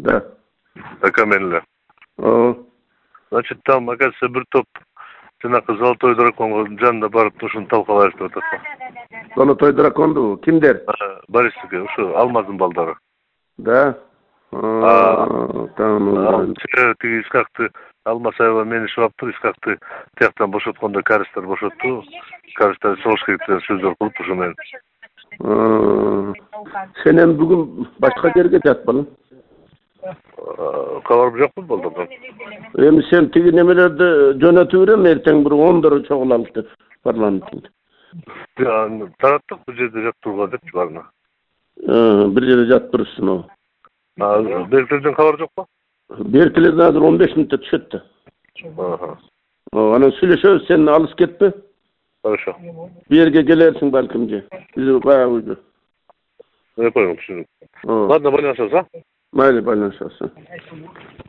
Да. Акаменле. Значит, там, оказывается, бір топ жанакы Золотой дракон жанында барып ушуну талкалашып атат. Золотой драконду кимдер? Борисовке, ушу Алмаздын балдары. Да. Tamam. Тиги Искакты Алмаз аябай менишип алыптыр. Искакты тияктан бошоткондо Карыстар бошотту. Карыстар согуш керек деген сөздөр кылып ушу менен. Sen hem bugün başka yerge jat balım. Kabarıp jokпун балдардан. Hem sen tigi nemelerde jönötüberem erteң bir 10 çoğulalıptır parlamentinde. Tarattık bu жерде жат турган деп барына. Bir yere jat dursun o. Berkeleyden kabar jok mu? Berkeleyden hazır 15 minutta düşöttü. Ana söyleşöz sen alыс ketme. Хорошо. Bir yerge gelersin balkimce. Bizi bayağı uydu. Я понял, düşündüm. Ладно, байланышабыз, а? Mayli, байланышасың.